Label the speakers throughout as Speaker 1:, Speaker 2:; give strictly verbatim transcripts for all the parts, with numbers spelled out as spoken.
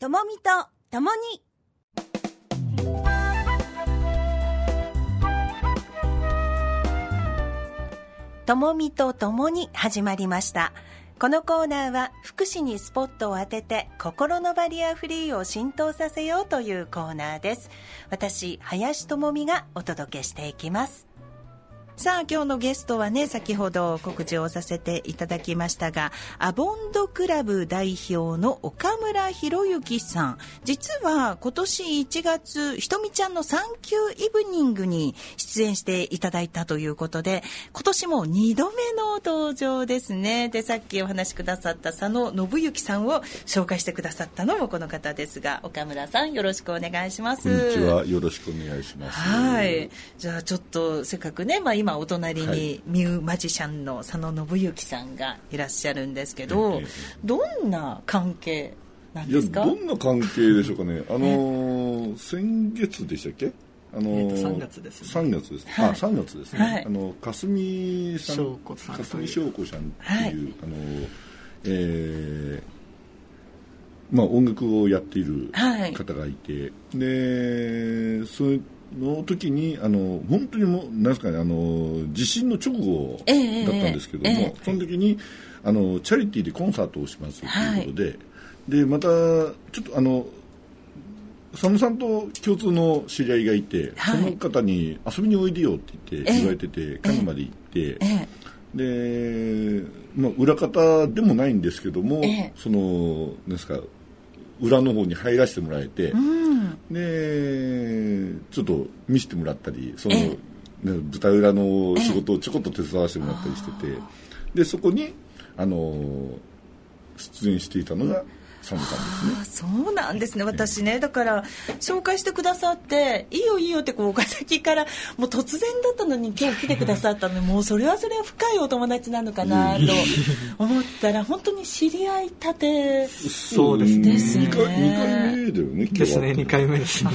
Speaker 1: ともみとともにともみとともに始まりました。このコーナーは福祉にスポットを当てて心のバリアフリーを浸透させようというコーナーです。私林智美がお届けしていきます。さあ今日のゲストはね、先ほど告知をさせていただきましたが、アボンドクラブ代表の岡村博之さん、実は今年いちがつひとみちゃんのサンキューイブニングに出演していただいたということで、今年もにどめの登場ですね。で、さっきお話しくださった佐野信之さんを紹介してくださったのもこの方ですが、岡村さんよろしくお願いします。
Speaker 2: こんにちは、よろしくお願いします。
Speaker 1: はい、じゃあちょっとせっかくね、まあ、今お隣にミューマジシャンの佐野信之さんがいらっしゃるんですけど、どんな関係なんですか？
Speaker 2: いや、どんな関係でしょうかね。あのー、先月でしたっけ？あのー、
Speaker 3: えー、さんがつですね。
Speaker 2: さんがつです。
Speaker 1: はい、
Speaker 2: あ、さんがつですね。
Speaker 1: はい、
Speaker 2: あの霞さん、
Speaker 3: 翔子さん、
Speaker 2: 霞翔子さんっていう、
Speaker 1: はい、
Speaker 2: あのー、えー、まあ音楽をやっている方がいて、はい、で、そういうの時にあの本当にもうなんですかね、あの地震の直後だったんですけども、えーえー、その時にあのチャリティーでコンサートをしますということで、はい、でまたちょっとあの佐野さんと共通の知り合いがいて、はい、その方に遊びにおいでよって言って言われてて、えー、鹿沼まで行って、えー、で、まあ、裏方でもないんですけども、えー、そのなんですか裏の方に入らせてもらえて、うん、でちょっと見せてもらったり、その舞台裏の仕事をちょこっと手伝わせてもらったりしてて、でそこにあの出演していたのが佐野さんですね。
Speaker 1: そうなんですね。私ね、だから紹介してくださっていいよいいよってこう岡崎からもう突然だったのに今日来てくださったので、もうそれはそれは深いお友達なのかなと思ったら本当に知り合いたて
Speaker 3: そうですね。
Speaker 1: ですね。
Speaker 2: にかいめだよね。
Speaker 3: ですね、にかいめですね。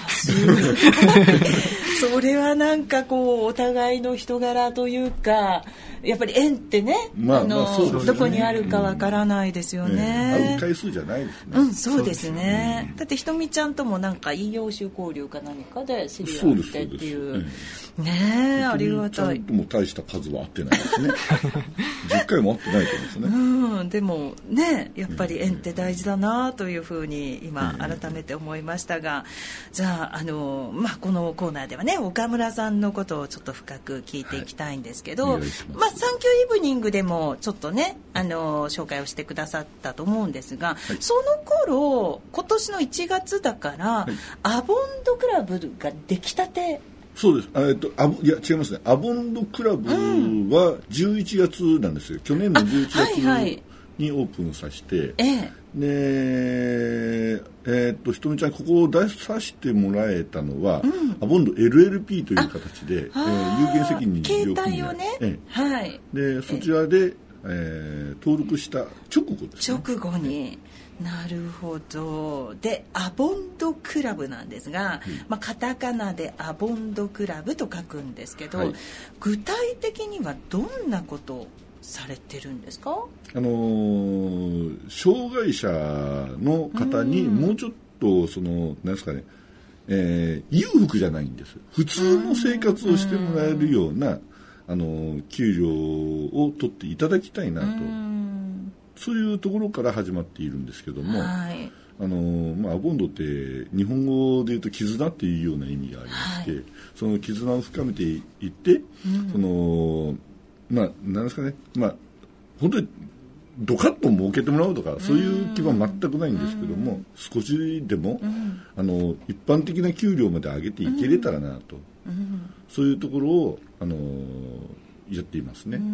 Speaker 1: それはなんかこうお互いの人柄というか、やっぱり縁ってね、
Speaker 2: まあ、
Speaker 1: あの、
Speaker 2: まあそうですね、
Speaker 1: どこにあるかわからないですよね。
Speaker 2: うん、会う回数じゃないですね。
Speaker 1: うん、そうですね。だってひとみちゃんともなんか異業種交流か何かで知り合ってっていう。ねえ、ありがたい。
Speaker 2: ひとみちゃんとも大した数は会ってないですね。じゅっかいも会ってないと思うんですね。
Speaker 1: うん、でもね、やっぱり縁って大事だなというふうに今改めて思いましたが、じゃああのまあこのコーナーではね、岡村さんのことをちょっと深く聞いていきたいんですけど、はい、まあサンキューイブニングでもちょっとね、あの紹介をしてくださったと思うんですが、はい、その頃今年のいちがつだから、はい、アボンドクラブができたて。
Speaker 2: そうです。えっと、あいや違いますね。アボンドクラブはじゅういちがつなんですよ。去年のじゅういちがつにオープンさせて、
Speaker 1: ええ、
Speaker 2: で、えー、っとひとみちゃんここを出させてもらえたのは、うん、アボンド エルエルピー という形で、えー、有限責任事業組合、
Speaker 1: ね、
Speaker 2: ええ、
Speaker 1: はい、
Speaker 2: でそちらで、えー、登録した直後ですね。
Speaker 1: 直後に。なるほど。でアボンドクラブなんですが、うん、まあ、カタカナでアボンドクラブと書くんですけど、はい、具体的にはどんなことをされてるんですか？
Speaker 2: あのー、障害者の方にもうちょっとそのなんですかね、えー、裕福じゃないんです。普通の生活をしてもらえるような、あのー、給料を取っていただきたいなと、そういうところから始まっているんですけども、はい、あのまあ、アボンドって日本語で言うと絆っていうような意味がありまして、はい、その絆を深めていって、うん、そのまあなんですかね、まあ本当にドカッと儲けてもらうとかそういう気は全くないんですけども、うん、少しでも、うん、あの一般的な給料まで上げていけれたらなと、うん、そういうところをあのやっていますね。うん、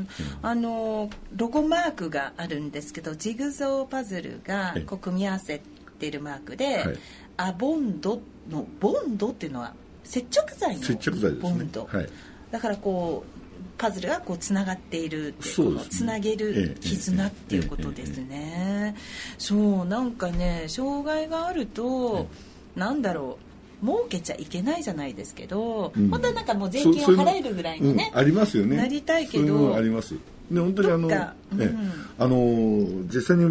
Speaker 1: あのロゴマークがあるんですけど、ジグゾーパズルがこう組み合わせているマークで、はい、アボンドのボンドっていうのは接着剤の
Speaker 2: 接着剤ですね。
Speaker 1: ボンド、はい、だからこうパズルがこうつながっているって、そうですね、つなげる絆っていうことですね。そうなんかね、障害があると、なんだろう、儲けちゃいけないじゃないですけど、うん、本当はなんかもう税金を払えるぐらいのね、
Speaker 2: うん、ありますよね。
Speaker 1: なりたいけど、
Speaker 2: そういうのあります。で本当にあの、ね、うん、あの実際に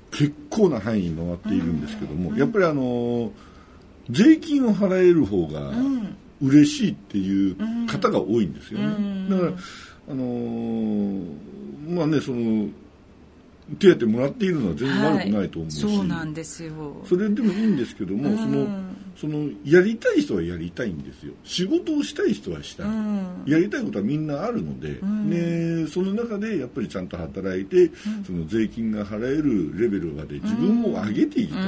Speaker 2: 結構な範囲回っているんですけども、うん、やっぱりあの税金を払える方が嬉しいっていう方が多いんですよね、うん、だからあのー、まあねその手当もらっているのは全然悪くないと思うし、
Speaker 1: はい、そうなんですよ。
Speaker 2: それでもいいんですけども、うん、そのそのやりたい人はやりたいんですよ。仕事をしたい人はしたい、うん、やりたいことはみんなあるので、うん、でその中でやっぱりちゃんと働いて、うん、その税金が払えるレベルまで自分を上げていきたい、うん、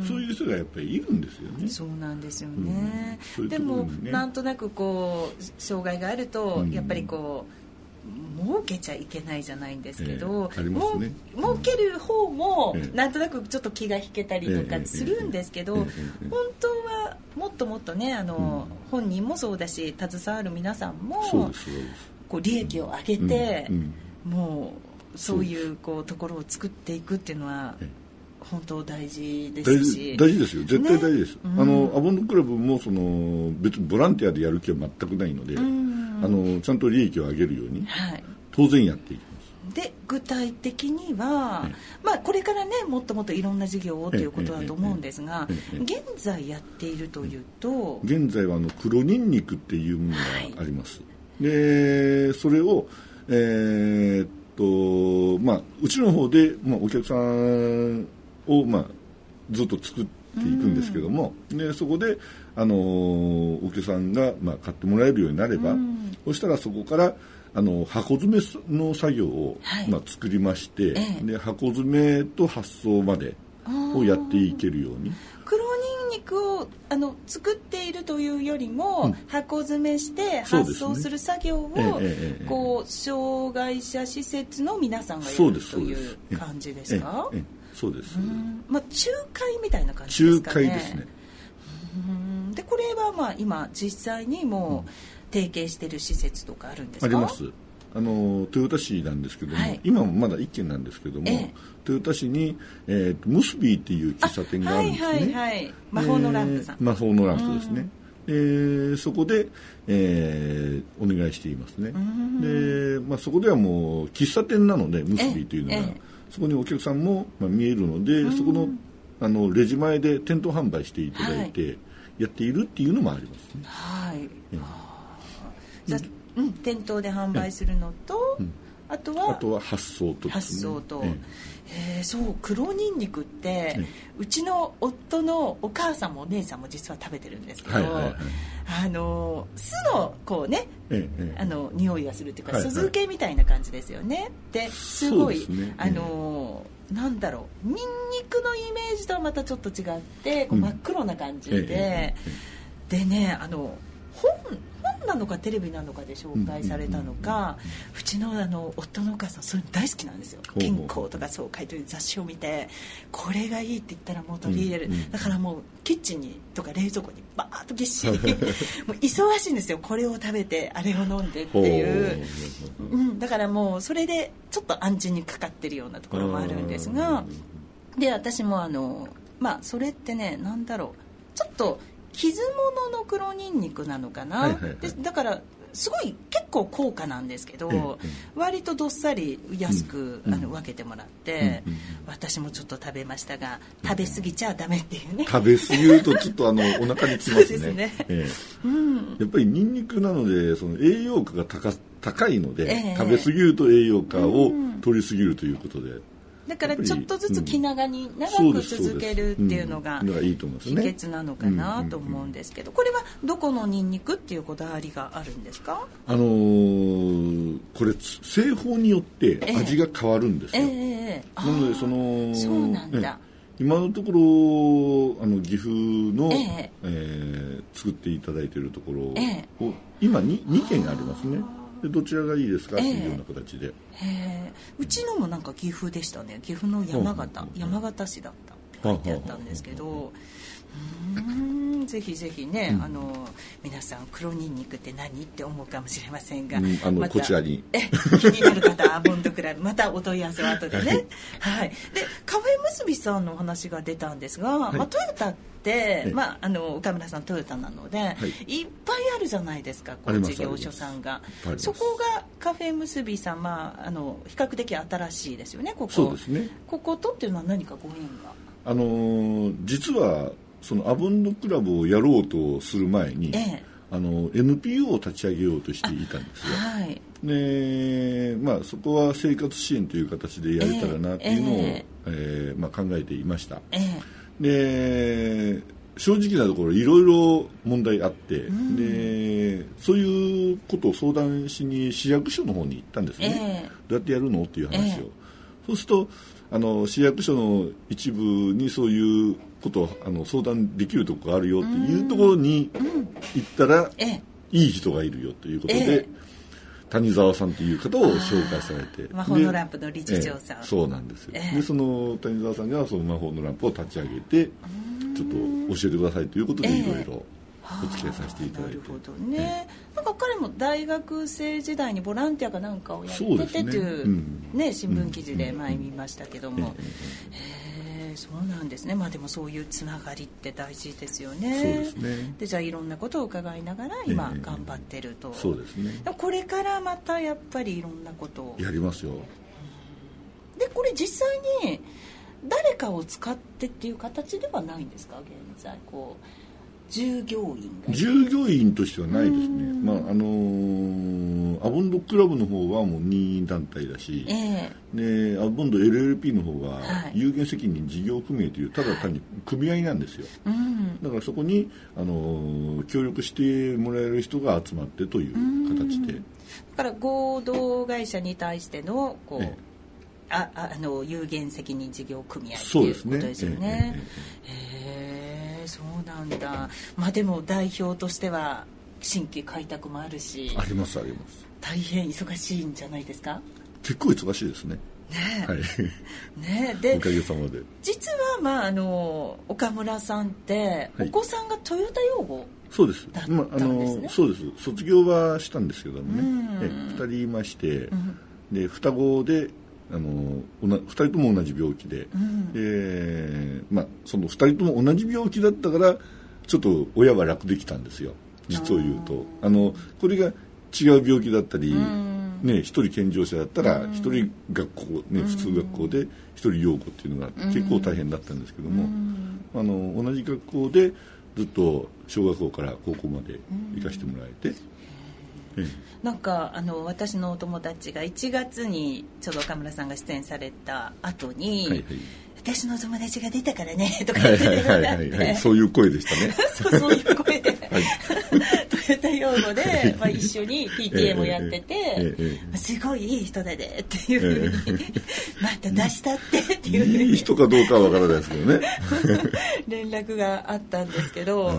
Speaker 2: そういう人がやっぱりいるんですよね。
Speaker 1: そうなんですよね、うん、でも、
Speaker 2: ね、
Speaker 1: なんとなくこう障害があると、うん、やっぱりこう儲けちゃいけないじゃないんですけど、
Speaker 2: えーね、も
Speaker 1: 儲ける方もなんとなくちょっと気が引けたりとかするんですけど、えーえーえー、本当はもっともっとねあの、うん、本人もそうだし携わる皆さんもこう利益を上げて、うんうん、もうそういうこうところを作っていくっていうのは本当大事ですし、
Speaker 2: 大事ですよ、絶対大事です、ね、うん、あのアボンドクラブもその別にボランティアでやる気は全くないので、うん、あのちゃんと利益を上げるように、はい、当然やっていきます。
Speaker 1: で具体的には、まあ、これからねもっともっといろんな事業をということだと思うんですが、現在やっているというと、
Speaker 2: 現在はあの黒ニンニクっていうものがあります、はい、でそれを、えーっとまあ、うちの方で、まあ、お客さんを、まあ、ずっと作っていくんですけども、でそこで、あのお客さんが、まあ、買ってもらえるようになれば、そしたらそこからあの箱詰めの作業を、はい、まあ、作りまして、ええ、で箱詰めと発送までをやっていけるように。
Speaker 1: 黒ニンニクをあの作っているというよりも、うん、箱詰めして発送する作業を、ねええ、こう障害者施設の皆さんがやるという感じですか？
Speaker 2: ええええ、そうです、
Speaker 1: まあ、仲介みたいな感じですかね。
Speaker 2: 仲介ですね。
Speaker 1: うんでこれはまあ今実際にもう提携している施設とかあるんですか？
Speaker 2: あります。あの豊田市なんですけども、はい、今もまだいっけんなんですけども、ええ、豊田市に、えー、ムスビーっていう喫茶店があるんですね。はいはいはい、
Speaker 1: 魔法のランプさん、
Speaker 2: えー、魔法のランプですね、えー、そこで、えー、お願いしていますね。で、まあ、そこではもう喫茶店なのでムスビーというのが、ええ、そこにお客さんも、まあ、見えるので、そこの、あのレジ前で店頭販売していただいて、はい、やっているっていうのもありますね。
Speaker 1: はい、えー、じゃうん、店頭で販売するのと、うん、あとは
Speaker 2: あとは発送と、ね、
Speaker 1: 発送と、えええー、そう黒ニンニクって、えうちの夫のお母さんもお姉さんも実は食べてるんですけど、はいはいはい、あの酢のこうね、ええ、あの匂いがするっていうか、はいはい、酢漬けみたいな感じですよね。ですごい、ね、あのなんだろうニンニクのイメージとはまたちょっと違ってこう真っ黒な感じで、うんええ、でねあの本なのかテレビなのかで紹介されたのか、うちのあの夫のお母さんそういうの大好きなんですよ。健康とかそう書いてる雑誌を見てこれがいいって言ったらもう取り入れる、うんうん、だからもうキッチンにとか冷蔵庫にバーッとぎっしりもう忙しいんですよ。これを食べてあれを飲んでっていう、うん、だからもうそれでちょっと暗示にかかってるようなところもあるんですが、で私もあのまあそれってねなんだろうちょっと傷物の黒ニンニクなのかな、はいはいはい、でだからすごい結構高価なんですけど、ええ、割とどっさり安く、うん、あの分けてもらって、うんうん、私もちょっと食べましたが食べ過ぎちゃダメっていうね。
Speaker 2: 食べ過ぎるとちょっとあのお腹にきますね。そうですね、ええうん、やっぱりニンニクなのでその栄養価が 高, 高いので、え、食べ過ぎると栄養価を取りすぎるということで、うん
Speaker 1: だからちょっとずつ気長に長く続けるっていうのが秘訣なのかなと思うんですけど、これはどこのニンニクっていうこだわりがあるんですか？
Speaker 2: あのー、これ製法によって味が変わるんですよ、えーえー、なのでその
Speaker 1: そうなんだ、
Speaker 2: ね、今のところあの岐阜の、えーえー、作っていただいているところを、えー、今 2, にけんありますね。でどちらがいいですか、えー、っていうような形で、
Speaker 1: えー、うちのもなんか岐阜でしたね。岐阜の山形、うん、山形市だったって書いてあったんですけど、うんん、ぜひぜひね、うん、あの皆さん黒ニンニクって何って思うかもしれませんが、
Speaker 2: うん、あのま、こちらに
Speaker 1: え気になる方はアボンドクラブまたお問い合わせは後でね、はいはい、でカフェむすびさんのお話が出たんですが、はいまあ、トヨタってまあ、あの岡村さんトヨタなので、はい、いっぱいあるじゃないですか、こう事業所さんが。そこがカフェむすびさん、まあ、あの比較的新しいですよね、ここ。
Speaker 2: そうですね。
Speaker 1: こことっていうのは何かご縁が。
Speaker 2: あのー、実はそのアボンドクラブをやろうとする前に、ええ、あの エヌピーオー を立ち上げようとしていたんですよ。はい、で、まあ、そこは生活支援という形でやれたらなっていうのを、えええーまあ、考えていました。ええ、で正直なところいろいろ問題あって、うん、でそういうことを相談しに市役所の方に行ったんですね、えー、どうやってやるのっていう話を、えー、そうするとあの市役所の一部にそういうことをあの相談できるところがあるよっていうところに行ったら、うん、いい人がいるよということで、えー、谷沢さんという方を紹介されて、
Speaker 1: 魔法のランプの理事長さん、
Speaker 2: えー、そうなんですよ、えー、でその谷沢さんがその魔法のランプを立ち上げてちょっと教えてくださいということでいろいろお付き合いさせていただいて、
Speaker 1: なるほどね、えー、なんか彼も大学生時代にボランティアかなんかをやっててという、うんね、新聞記事で前見ましたけども、えー、そうなんですね。まあでもそういうつながりって大事ですよね。
Speaker 2: そうですね。
Speaker 1: でじゃあいろんなことを伺いながら今頑張ってると、えー、
Speaker 2: そうですね。
Speaker 1: でもこれからまたやっぱりいろんなことを
Speaker 2: やりますよ。
Speaker 1: でこれ実際に誰かを使ってっていう形ではないんですか、現在こう従業員が
Speaker 2: 従業員としてはないですね。まああのー、アボンドクラブの方はもう任意団体だし、えー、でアボンド エルエルピー の方は有限責任事業組合というただ単に組合なんですよ、はい、だからそこに、あのー、協力してもらえる人が集まってという形で、だ
Speaker 1: から合同会社に対してのこう、えーああの有限責任事業組合ということですよね。へえ、そうなんだ。まあでも代表としては新規開拓もあるし、
Speaker 2: ありますあります。
Speaker 1: 大変忙しいんじゃないですか。
Speaker 2: 結構忙しいですね。
Speaker 1: ねえ、
Speaker 2: はい、
Speaker 1: ねえ、で
Speaker 2: おかげさまで。
Speaker 1: 実はまああの岡村さんってお子さんがトヨタ養護、はい、
Speaker 2: そうです。まああのそうです。卒業はしたんですけどもね。えふたりいまして、うん、で双子で。あのふたりとも同じ病気で、うんでまあ、そのふたりとも同じ病気だったからちょっと親は楽できたんですよ、実を言うと。あのこれが違う病気だったり、うんね、ひとり健常者だったらひとり学校、ね、普通学校でひとり養護っていうのが結構大変だったんですけども、あの同じ学校でずっと小学校から高校まで行かせてもらえて、
Speaker 1: なんかあの私のお友達がいちがつにちょうど岡村さんが出演された後に、はいはい、私の友達が出たからねとか言ってるのがあって、
Speaker 2: そういう声でしたね。
Speaker 1: そうそういう声で、はい、トヨタ養護で、まあ、一緒に ピーティーエー もやってて、えーえー、すごいいい人だねっていうふうに、えー、また出したってっていうふうに
Speaker 2: いい人かどうかはわからないですけどね
Speaker 1: 連絡があったんですけど、はい、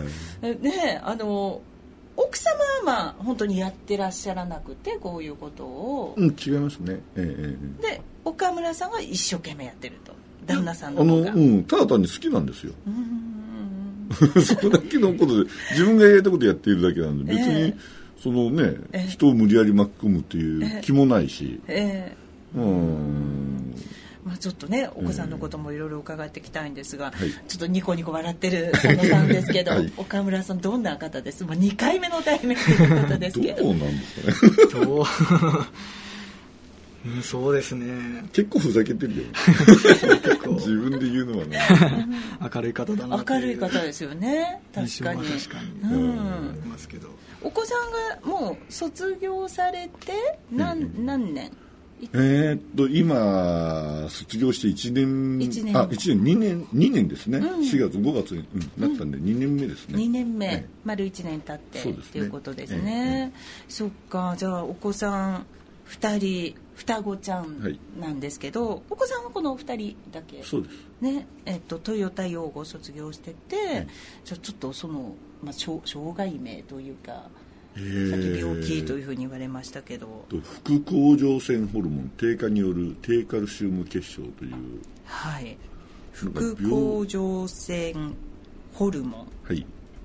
Speaker 1: ねあの奥様はまあ本当にやってらっしゃらなくてこういうことを、
Speaker 2: うん、違いますね、えー、
Speaker 1: で岡村さんが一生懸命やってると、旦那さんの方が
Speaker 2: あの、うん、ただ単に好きなんですよ。うーんそれだけのことで自分がやりたいことやっているだけなんで、別に、えー、そのね、えー、人を無理やり巻き込むっていう気もないし、えー、うーん
Speaker 1: まあ、ちょっとねお子さんのこともいろいろ伺っていきたいんですが、えー、ちょっとニコニコ笑ってる佐野さんですけど、はい、岡村さんどんな方です？もうにかいめの対面ということですけど
Speaker 2: どうなんですかねどう
Speaker 3: うん、そうですね。
Speaker 2: 結構ふざけてるよ自分で言うのはね
Speaker 3: 明るい方だな
Speaker 1: 明るい方ですよね。確かに
Speaker 3: 確かに、うん、ありますけど、
Speaker 1: お子さんがもう卒業されて 何,、うん、何年
Speaker 2: えー、っと今卒業していちねん、いちねんあいちねんにねんにねんですね、うん、しがつごがつに、うん、なったんでにねんめですね、
Speaker 1: にねんめ、ね、丸いちねん経ってと、ね、いうことですね、えー、そっか。じゃあお子さんふたり双子ちゃんなんですけど、はい、お子さんはこのふたりだけ。
Speaker 2: そうです
Speaker 1: ね、えっと、トヨタ養護卒業してて、はい、じゃあちょっとその、まあ、障害名というかさっき病気というふうに言われましたけど、
Speaker 2: 副甲状腺ホルモン低下による低カルシウム結晶という、
Speaker 1: はい、副甲状腺ホルモン、
Speaker 2: はい、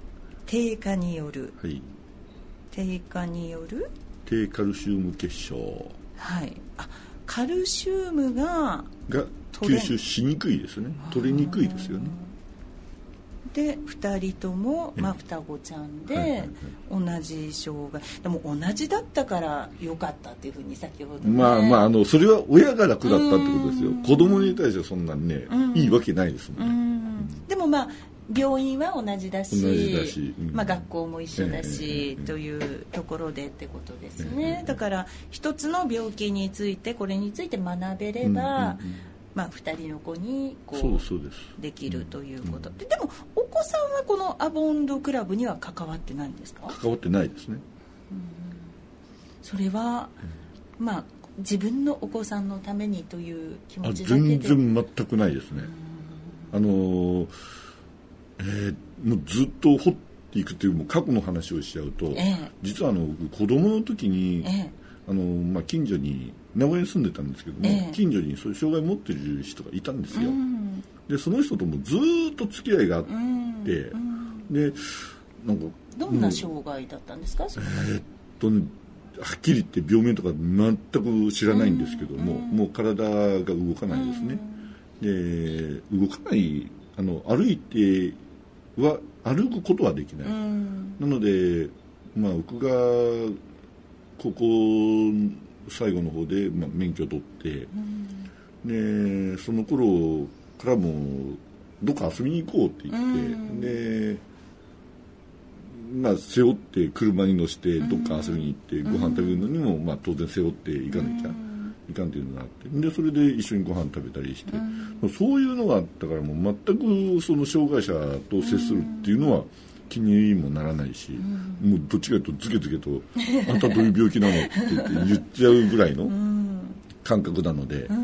Speaker 1: 低下による、
Speaker 2: はい、
Speaker 1: 低下による
Speaker 2: 低カルシウム結晶、
Speaker 1: はい、あ、カルシウムが
Speaker 2: が吸収しにくいですね。取れにくいですよね。
Speaker 1: でふたりとも、まあ、双子ちゃんで、はいはいはい、同じ障害でも同じだったから良かったっていうふうに先ほど、ね、
Speaker 2: まあまあ、あのそれは親が楽だったってことですよ。子供に対してはそんなにねいいわけないですもんね。うん、
Speaker 1: でもまあ病院は同じだし、
Speaker 2: 同じだし、うん、
Speaker 1: まあ、学校も一緒だし、えー、というところでってことですね、えー、だから一つの病気についてこれについて学べれば、うんうんうん、まあ、ふたりの子にこう
Speaker 2: そうそうです
Speaker 1: できるということ、うん、で, でもお子さんはこのアボンドクラブには関わってないんですか？
Speaker 2: 関わってないですね、
Speaker 1: うん、それは、うん、まあ自分のお子さんのためにという気持ちだけで？
Speaker 2: 全然全くないですね、うん、あのーえー、もうずっと掘っていくというもう過去の話をしちゃうと、ええ、実はあの子供の時に、ええ、あのまあ、近所に名古屋に住んでたんですけども、ええ、近所にそういう障害を持っている人がいたんですよ、うん、でその人ともずっと付き合いがあって、うんうん、でなんか
Speaker 1: どんな障害だったんですか？それは
Speaker 2: えー、っとねはっきり言って病名とか全く知らないんですけども、うん、もう体が動かないですね、うん、で動かないあの歩いては歩くことはできない、うん、なので、まあ、僕が高校最後の方で、まあ、免許を取って、うん、でその頃からもどっか遊びに行こうって言って、うん、で、まあ、背負って車に乗せてどっか遊びに行って、うん、ご飯食べるのにも、まあ、当然背負っていかなきゃいかんっていうのがあって、でそれで一緒にご飯食べたりして、うん、そういうのがあったからもう全くその障害者と接するっていうのは気にもならないし、うん、もうどっちかというとズケズケとあんたどういう病気なのって言って言っちゃうぐらいの感覚なので、うん、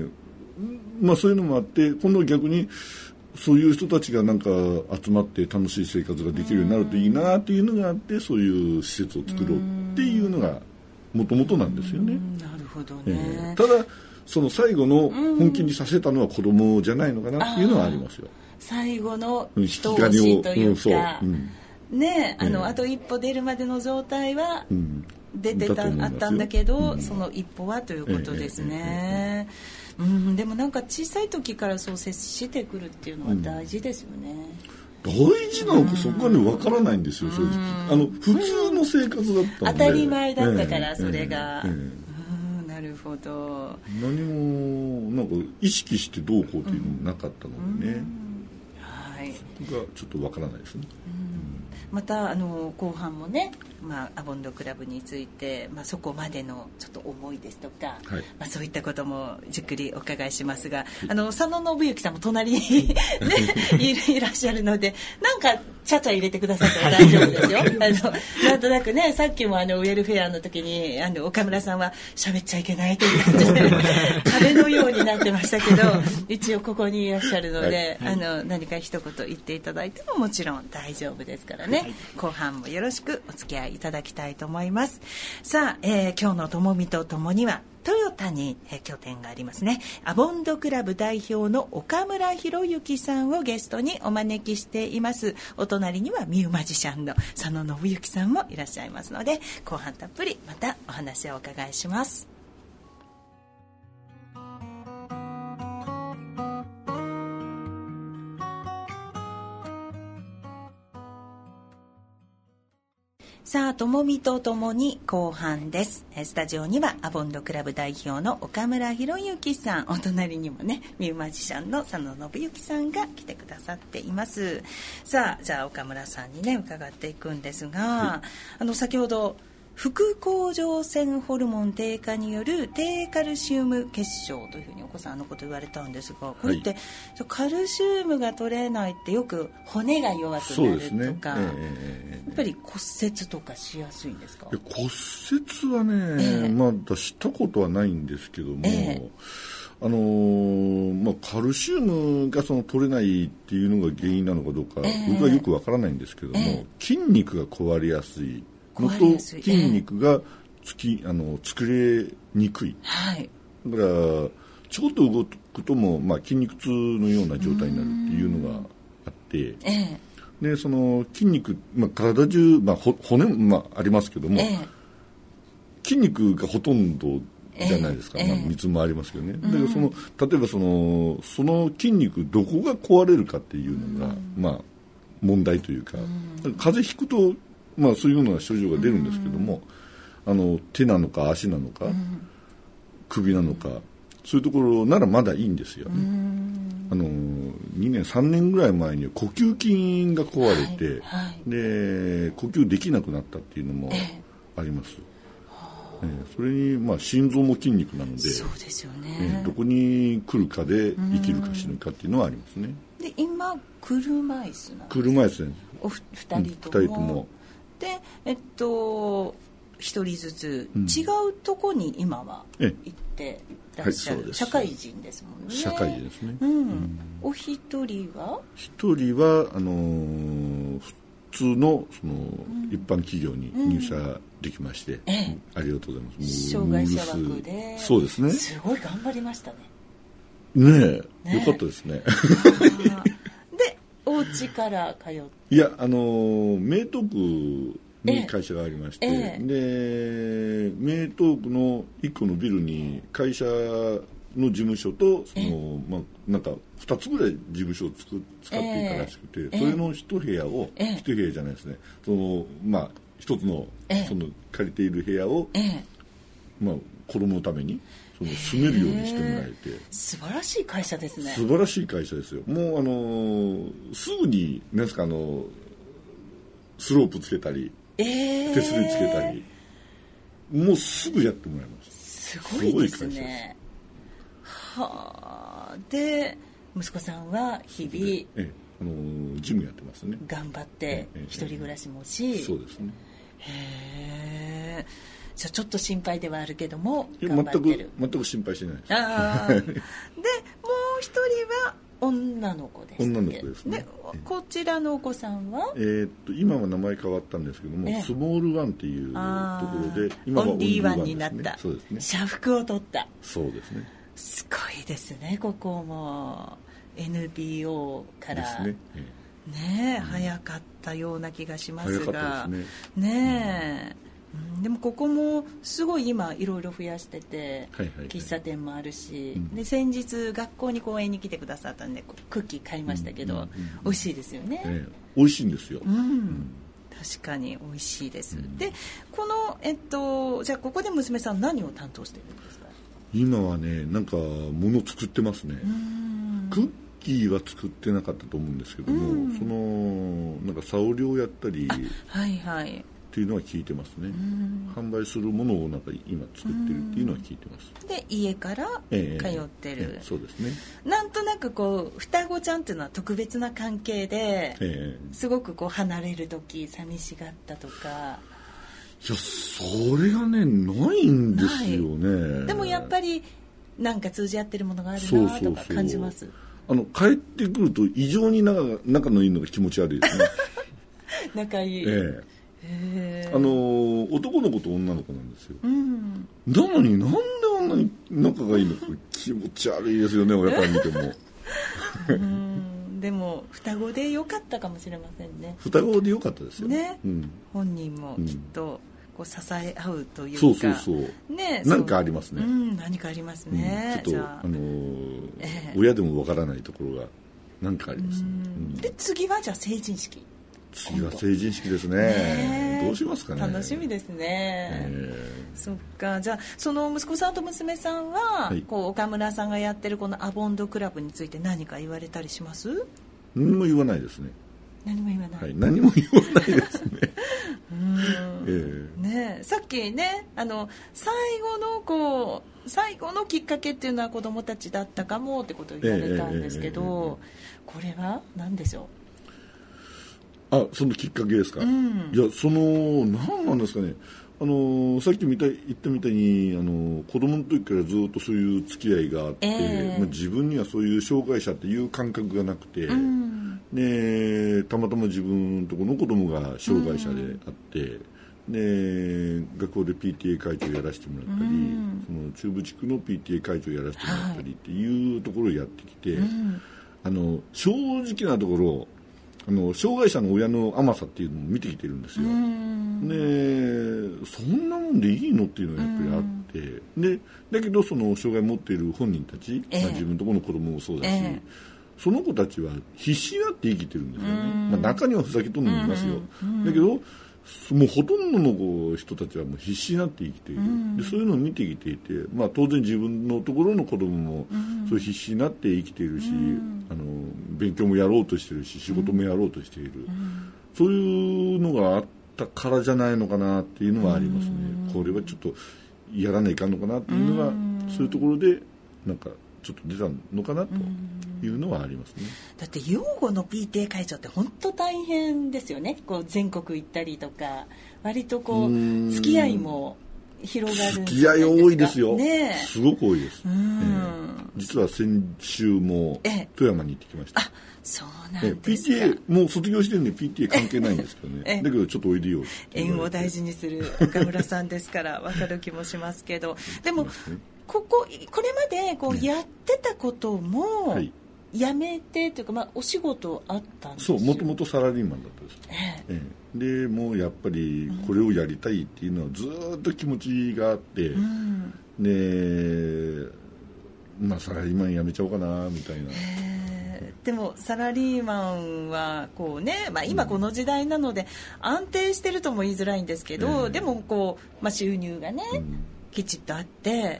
Speaker 2: でまあ、そういうのもあって今度逆にそういう人たちがなんか集まって楽しい生活ができるようになるといいなっていうのがあって、そういう施設を作ろうっていうのがもともとなんですよね。
Speaker 1: なるほどね、
Speaker 2: えー、ただその最後の本気にさせたのは子供じゃないのかなっていうのはありますよ。
Speaker 1: 最後の一押しというか、うんうん、ねあの、えー、あと一歩出るまでの状態は出てた、うん、あったんだけど、うん、その一歩はということですね、えーえーえーうん、でもなんか小さい時からそう接してくるっていうのは大事ですよね、
Speaker 2: うん、大事なのかそこはね分からないんですよ、正直。あの普通の生活だったので、
Speaker 1: 当たり前だったから、それが、えーえー、うんなるほど。
Speaker 2: 何もなんか意識してどうこうというのもなかったのでね、うん
Speaker 1: はい、
Speaker 2: そこがちょっと分からないですね、
Speaker 1: うん、またあの後半もね、まあ、アボンドクラブについて、まあ、そこまでのちょっと思いですとか、はいまあ、そういったこともじっくりお伺いしますが、はい、あの佐野信之さんも隣に、ね、い, いらっしゃるのでなんかちゃちゃ入れてくださったら大丈夫ですよあのなんとなくねさっきもあのウェルフェアの時にあの岡村さんは喋っちゃいけないという感じで壁のようになってましたけど一応ここにいらっしゃるので、はいはい、あの何か一言言っていただいてももちろん大丈夫ですからね、はい、後半もよろしくお付き合いいただきたいと思います。さあ、えー、今日のともみとともにはトヨタに、えー、拠点がありますねアボンドクラブ代表の岡村博之さんをゲストにお招きしています。お隣にはミューマジシャンの佐野信之さんもいらっしゃいますので後半たっぷりまたお話をお伺いします。さあ、ともみとともに後半です。スタジオにはアボンドクラブ代表の岡村博之さん、お隣にもねミューマジシャンの佐野信之さんが来てくださっています。さあ、じゃあ岡村さんにね伺っていくんですが、はい、あの先ほど副甲状腺ホルモン低下による低カルシウム結晶というふうにお子さんのこと言われたんですが、これって、はい、カルシウムが取れないってよく骨が弱くなるとか、ねえー、やっぱり骨折とかしやすいんですか？
Speaker 2: 骨折はね、えー、まだしたことはないんですけども、えーあのーまあ、カルシウムがその取れないっていうのが原因なのかどうか、えー、僕はよくわからないんですけども、えー、筋肉が壊れやすいのと筋肉がつき、えー、あの作れにくい、はい、だからちょっと動くとも、まあ、筋肉痛のような状態になるっていうのがあって、えー、 でその筋肉、まあ、体中、まあ、骨も、まあ、ありますけども、えー、筋肉がほとんどじゃないですか、えーまあ、水もありますけどね、だからその例えばそのその筋肉どこが壊れるかっていうのが、うんまあ、問題というか、うん、風邪ひくと、まあ、そういうような症状が出るんですけども、うん、あの手なのか足なのか、うん、首なのか、そういうところならまだいいんですよね。あのにねんさんねんぐらい前に呼吸筋が壊れて、はいはい、で呼吸できなくなったっていうのもあります、えー、それに、まあ、心臓も筋肉なので、
Speaker 1: そうですよね、
Speaker 2: えー、どこに来るかで生きるか死ぬかっていうのはありますね。
Speaker 1: で今車椅子なんですか？
Speaker 2: 車椅子です。
Speaker 1: おふふたりとも、うん、ふたりともでえっと一人ずつ違うとこに今は行ってらっしゃる、はい、社会人ですもんね。
Speaker 2: 社会人ですね、
Speaker 1: うんうん、お一人は
Speaker 2: 一人はあのー、普通の、その、うん、一般企業に入社できまして、うんええ、ありがとうございます。
Speaker 1: 障害者枠で
Speaker 2: そうですね、
Speaker 1: すごい頑張りましたね。
Speaker 2: ねえ、ね、よかったですね
Speaker 1: でお家から通って、
Speaker 2: いやあのー、名東区に会社がありまして、ええ、で名東区のいっこのビルに会社の事務所とその、まあ、なんかふたつぐらい事務所をつく使っていたらしくて、え、それの一部屋を、え、一部屋じゃないですね、その、まあ、一つの、その借りている部屋を、まあ、子供のためにその住めるようにしてもらえて、
Speaker 1: 素晴らしい会社ですね。
Speaker 2: 素晴らしい会社ですよ。もうあのすぐになんですか、あのスロープつけたり、えー、手すりつけたり、もうすぐやってもらいます。
Speaker 1: すごいですね。はあ。で息子さんは日々、ええ、
Speaker 2: あのジムやってますね。
Speaker 1: 頑張って一人暮らしもし、えええ、
Speaker 2: そうですね。
Speaker 1: へえ。じゃあちょっと心配ではあるけども頑張ってる。
Speaker 2: 全く全く心配してないです。
Speaker 1: あでもう一人は女の子です。
Speaker 2: 女の子ですね。で
Speaker 1: こちらのお子さんは、
Speaker 2: えー、っと今は名前変わったんですけども、スモールワンっていうところで今はオンリーワンになった。そうですね。
Speaker 1: 社服を取った。
Speaker 2: そうですね。
Speaker 1: すごいですね。ここも エヌピーオー からですね。ねえ、うん、早かったような気がしますが、早かったですね。ねえ。うん、でもここもすごい今いろいろ増やしてて、はいはいはい、喫茶店もあるし、うん、で先日学校に講演に来てくださったんでクッキー買いましたけど、うんうんうん、美味しいですよね、
Speaker 2: ええ、美味しいんですよ、
Speaker 1: うんうん、確かに美味しいです、うん、でこの、えっと、じゃあここで娘さん何を担当してるんですか？
Speaker 2: 今はねなんか物作ってますね。うんクッキーは作ってなかったと思うんですけども、うん、そのなんか沙織をやったり、
Speaker 1: はいはい
Speaker 2: っていうのは聞いてますね。販売するものをなんか今作ってるっていうのは聞いてます。
Speaker 1: で家から通ってる、ええええ、
Speaker 2: そうですね。
Speaker 1: なんとなくこう双子ちゃんっていうのは特別な関係で、ええ、すごくこう離れる時寂しがったとか。
Speaker 2: いやそれがねないんですよね。
Speaker 1: でもやっぱりなんか通じ合ってるものがあるなとか感じます。
Speaker 2: そうそうそう、あの帰ってくると異常に仲が仲のいいのが気持ち悪いですね。
Speaker 1: 仲いい、
Speaker 2: ええへあの男の子と女の子なんですよ、うん、なのになんであんなに仲がいいのか気持ち悪いですよね親から見ても。
Speaker 1: うんでも双子で良かったかもしれませんね。
Speaker 2: 双子で良かったですよ
Speaker 1: ね、うん、本人もきっとこう支え合うというか、
Speaker 2: そうそうそうね、何かありますね、
Speaker 1: うん、何かありますね、
Speaker 2: うん、ちょっとあ、あのーえー、親でもわからないところが何かあります、ね、うん、
Speaker 1: で次はじゃあ成人式。
Speaker 2: 次は成人式です ね, ねどうしますかね。
Speaker 1: 楽しみですね、えー、そっか。じゃあその息子さんと娘さんは、はい、こう岡村さんがやってるこのアボンドクラブについて何か言われたりします？
Speaker 2: 何も言わないですね。
Speaker 1: 何も言わない、
Speaker 2: はい、何も言わないですね。
Speaker 1: うん、えー、ねさっきねあの最後のこう最後のきっかけっていうのは子どもたちだったかもってことを言われたんですけど、えーえーえー、これは何でしょう？
Speaker 2: あ、そのきっかけですか、うん、いやその何なんですかね、あのさっきみたい言ったみたいにあの子供の時からずっとそういう付き合いがあって、えーまあ、自分にはそういう障害者っていう感覚がなくて、うん、でたまたま自分のところの子供が障害者であって、うん、で学校で ピーティーエー 会長やらせてもらったり、うん、その中部地区の ピーティーエー 会長やらせてもらったりっていうところをやってきて、はい、あの正直なところあの障害者の親の甘さっていうのを見てきてるんですよ。でそんなもんでいいのっていうのがやっぱりあってでだけどその障害を持っている本人たち、えーまあ、自分のところの子供もそうだし、えー、その子たちは必死になって生きてるんですよね。まあ、中にはふざけとんのもいますよ。だけどもうほとんどの人たちはもう必死になって生きている、でそういうのを見てきていて、まあ、当然自分のところの子供もそういう必死になって生きているし、あの勉強もやろうとしているし仕事もやろうとしている、そういうのがあったからじゃないのかなっていうのはありますね。これはちょっとやらないかんのかなっていうのがそういうところでなんかちょっと出たのかなというのはありますね。
Speaker 1: だって養護の ピーティー 会長って本当大変ですよね。こう全国行ったりとか割とこう付き合いも広がるん
Speaker 2: 付き合い多いですよ、
Speaker 1: ね、
Speaker 2: すごく多いです、えー、実は先週も富山に行ってきました。
Speaker 1: あ、そうなんですか。
Speaker 2: ピーティーエー もう卒業してるんで ピーティーエー 関係ないんですけどねだけどちょっとおいでよ
Speaker 1: 縁を大事にする岡村さんですから分かる気もしますけどでもこここれまでこうやってたことも、はい、やめてというか、まあ、お仕事あったんですよ。
Speaker 2: そう、もともとサラリーマンだったんです、ええええ、でもうやっぱりこれをやりたいっていうのはずっと気持ちがあって、うん、で、まあ、サラリーマンやめちゃおうかなみたいな。
Speaker 1: でもサラリーマンはこう、ねまあ、今この時代なので安定してるとも言いづらいんですけど、うん、でもこう、まあ、収入がね、うんきちっとあって、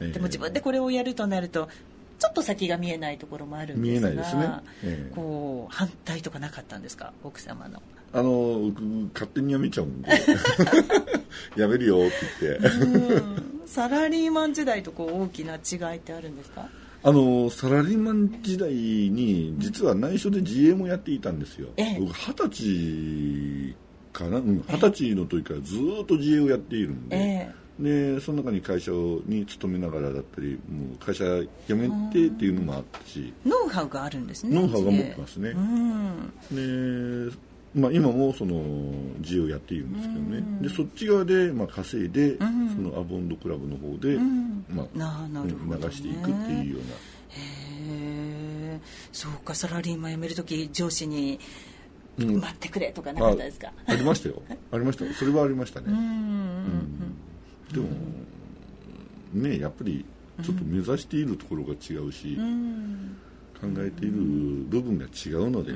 Speaker 1: でも自分でこれをやるとなるとちょっと先が見えないところもあるんですが、見えないですね、えー、こう反対とかなかったんですか、奥様の。
Speaker 2: あの僕勝手に辞めちゃうんで辞めるよって言って
Speaker 1: うんサラリーマン時代とこう大きな違いってあるんですか。
Speaker 2: あのサラリーマン時代に実は内緒で自営もやっていたんですよ、えー、僕二十歳かな、うん、二十歳の時からずっと自営をやっているんで、えーでその中に会社に勤めながらだったりもう会社辞めてっていうのもあったし
Speaker 1: ノウハウがあるんですね。
Speaker 2: ノウハウが持ってますね。で、まあ、今もその自営をやっているんですけどねでそっち側でまあ稼いでそのアボンドクラブの方でまあ流していくっていうような。
Speaker 1: へー、そうか。サラリーマン辞めるとき上司に待ってくれとかなかったですか。
Speaker 2: あ, ありましたよありましたそれはありましたね。うんうんでもねやっぱりちょっと目指しているところが違うし、うん、考えている部分が違うので、うん、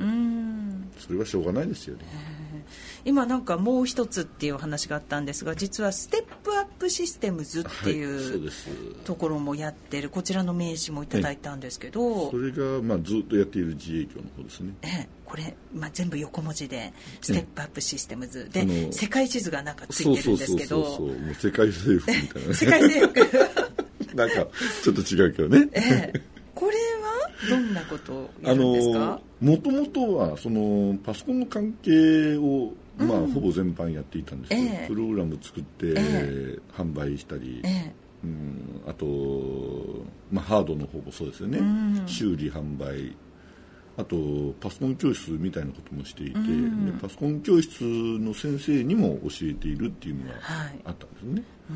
Speaker 2: それはしょうがないですよね。
Speaker 1: 今なんかもう一つっていう話があったんですが実はステップアップシステムズっていう、はい、ところもやってるこちらの名刺もいただいたんですけど、
Speaker 2: はい、それがまあずっとやっている自営業の方ですね。
Speaker 1: ええ、これ、まあ、全部横文字でステップアップシステムズで世界地図がなんかついてるんですけど
Speaker 2: そうそうそうそうもう世界征服みたいな
Speaker 1: 世界征服
Speaker 2: なんかちょっと違うけどね、
Speaker 1: ええ、これはどんなことをやるんですか。
Speaker 2: もともとはそのパソコンの関係をまあ、うん、ほぼ全般やっていたんですけど、ええ、プログラム作って、ええ、販売したり、ええうん、あと、まあ、ハードの方もそうですよね、うん、修理販売あとパソコン教室みたいなこともしていて、うん、でパソコン教室の先生にも教えているっていうのがあったんですよね、はい、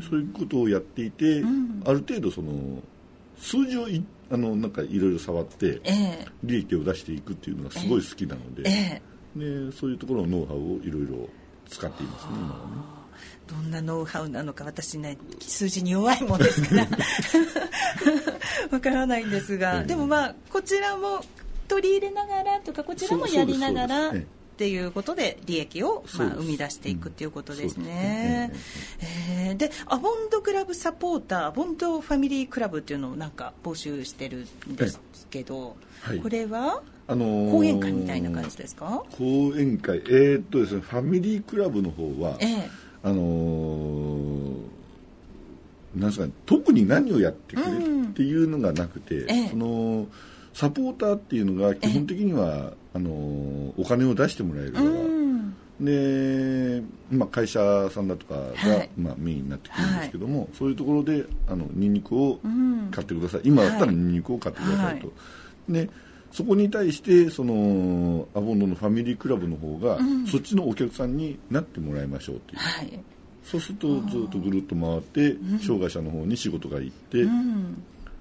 Speaker 2: でそういうことをやっていて、うん、ある程度その数字をいあのなんかいろいろ触って利益を出していくっていうのがすごい好きなので、ええでそういうところのノウハウをいろいろ使っていますね今はね。
Speaker 1: どんなノウハウなのか私ね数字に弱いもんですからわからないんですが、えー、でもまあこちらも取り入れながらとかこちらもやりながらっていうことで利益をまあ生み出していくっていうことですね。えー、でアボンドクラブサポーターアボンドファミリークラブっていうのをなんか募集してるんですけど、はい、これはあのー、講演会みたいな感じですか。
Speaker 2: 講演会、えーっとですね、ファミリークラブの方は、えーあのー、なんですかね、特に何をやってくれっていうのがなくて、うんえー、そのサポーターっていうのが基本的には、えーあのー、お金を出してもらえるから、うんでまあ、会社さんだとかが、はいまあ、メインになってくるんですけども、はい、そういうところであのニンニクを買ってください、うん、今だったらニンニクを買ってくださいと、はい、でそこに対してそのアボンドのファミリークラブの方が、うん、そっちのお客さんになってもらいましょうという、はい、そうするとずっとぐるっと回って、うん、障害者の方に仕事が行って、うん、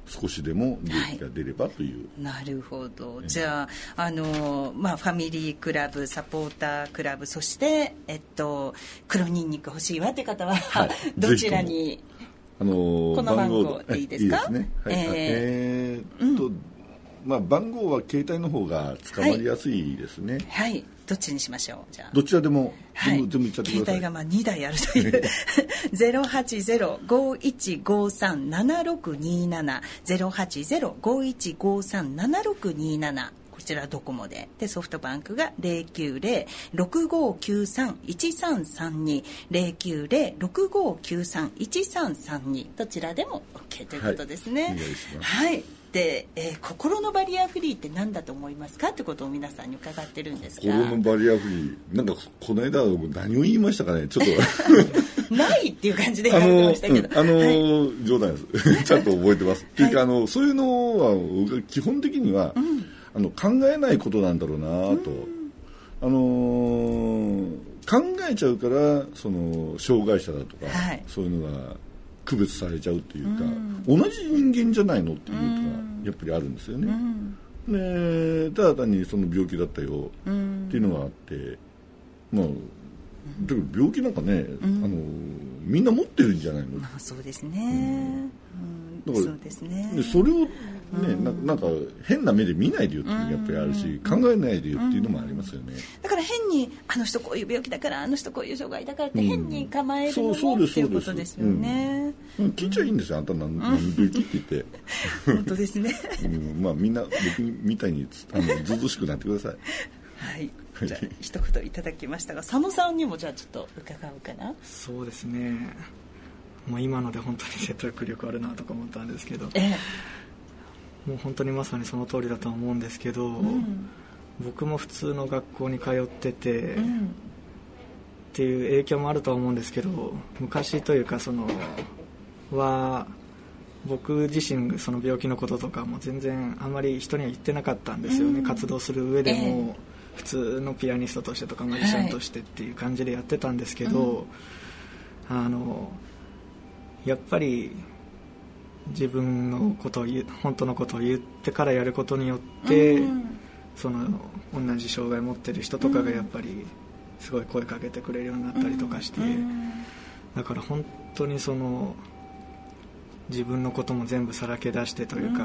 Speaker 2: 少しでも利益が出ればという、
Speaker 1: はい、なるほど、じゃあ、あの、まあ、ファミリークラブ、サポータークラブ、そして、えっと、黒ニンニク欲しいわという方は、はい、どちらに、あのー、この番号でいいですか？
Speaker 2: いいですね、はい、えー、っと、うんまあ、番号は携帯の方が捕まりやすいですね。
Speaker 1: はい、はい、どっちにしましょう。じゃあ
Speaker 2: どちらでも、
Speaker 1: はい、
Speaker 2: 全部全部いっちゃってください。
Speaker 1: 携帯がまあにだいあるというゼロはちゼロ ごいちごさん ななろくになな ゼロはちゼロ ごいちごさん ななろくになな、こちらドコモで、でソフトバンクが ゼロきゅうゼロ ろくごきゅうさん いちさんさんに ゼロきゅうゼロ ろくごきゅうさん いちさんさんに、どちらでも OK ということですね。
Speaker 2: はい、お願いします。
Speaker 1: はいでえー、心のバリアフリーって何だと思いますかってことを皆さんに伺ってるんですが、
Speaker 2: 心のバリアフリー、なんかこの間何を言いましたかね、ちょっ
Speaker 1: とないっていう感じで言われてましたけど、
Speaker 2: あの、うん、あの、
Speaker 1: はい、
Speaker 2: 冗談ですちゃんと覚えてますっていうか、あのそういうのは基本的には、うん、あの考えないことなんだろうなと、うん、あの考えちゃうからその障害者だとか、はい、そういうのが区別されちゃうっていうか、うん、同じ人間じゃないのっていうのがやっぱりあるんですよね、うん、でただ単にその病気だったよっていうのがあって、まあだけど病気なんかね、うん、あのみんな持ってるんじゃないの、
Speaker 1: まあ、そうですね、うん、だからそうですね、
Speaker 2: でそれをね、うん、な, なんか変な目で見ないでよっていうのがやっぱりあるし、うん、考えないでよっていうのもありますよね、
Speaker 1: うん、だから変にあの人こういう病気だからあの人こういう障害だからって変に構えるのも、うん、っていうことですよね、
Speaker 2: うん、聞いちゃいいんですよ、あんた何、何病気って言って
Speaker 1: 本当ですね、
Speaker 2: うん、まあみんな僕みたいにあのずうずうしくなってください
Speaker 1: はいじゃあ一言いただきましたが、佐野さんにもじゃあちょっと伺おうかな。
Speaker 3: そうですね、もう今ので本当に説得力あるなとか思ったんですけど、
Speaker 1: え
Speaker 3: え、もう本当にまさにその通りだと思うんですけど、うん、僕も普通の学校に通ってて、うん、っていう影響もあるとは思うんですけど、昔というかそのは僕自身その病気のこととかも全然あまり人には言ってなかったんですよね、うん、活動する上でも、ええ普通のピアニストとしてとかマジシャンとしてっていう感じでやってたんですけど、はい、あのやっぱり自分のことを言う本当のことを言ってからやることによって、うん、その同じ障害を持ってる人とかがやっぱりすごい声かけてくれるようになったりとかして、うん、だから本当にその自分のことも全部さらけ出してというか、うん、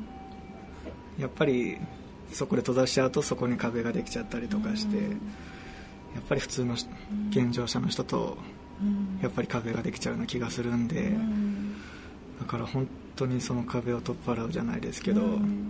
Speaker 3: やっぱりそこで閉ざしちゃうとそこに壁ができちゃったりとかして、うん、やっぱり普通の健常者の人とやっぱり壁ができちゃうような気がするんで、うん、だから本当にその壁を取っ払うじゃないですけど、うん、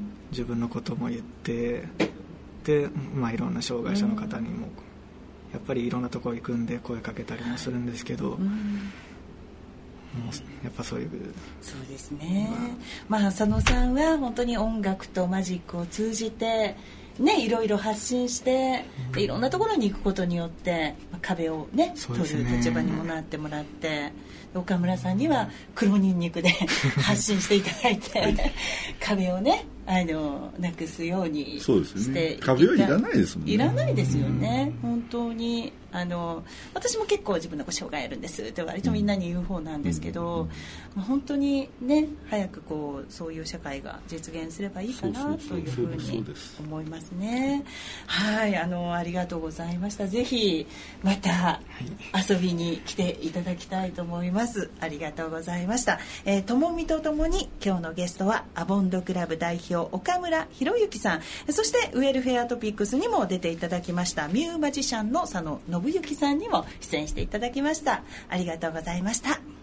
Speaker 3: 自分のことも言ってで、まあ、いろんな障害者の方にもやっぱりいろんなところ行くんで声かけたりもするんですけど、うんもうやっぱそういう
Speaker 1: そうですね、まあ、まあ、佐野さんは本当に音楽とマジックを通じて、ね、いろいろ発信して、うん、いろんなところに行くことによって、まあ、壁を、ね、取る立場にもなってもらって、岡村さんには黒ニンニクで発信していただいて、はい、壁をねあのなくすようにして
Speaker 2: そうですね、壁はいらないですもんね。
Speaker 1: いらないですよね、うん、本当にあの私も結構自分の障害あるんですって割とみんなに言う方なんですけど、うんまあ、本当にね早くこうそういう社会が実現すればいいかなというふうに思いますね。はい、あのありがとうございました。ぜひまた遊びに来ていただきたいと思います。ありがとうございました。えー、ともみとともに今日のゲストはアボンドクラブ代表岡村博之さん、そしてウェルフェアトピックスにも出ていただきましたミューマジシャンの佐野信之さんにも出演していただきました。ありがとうございました。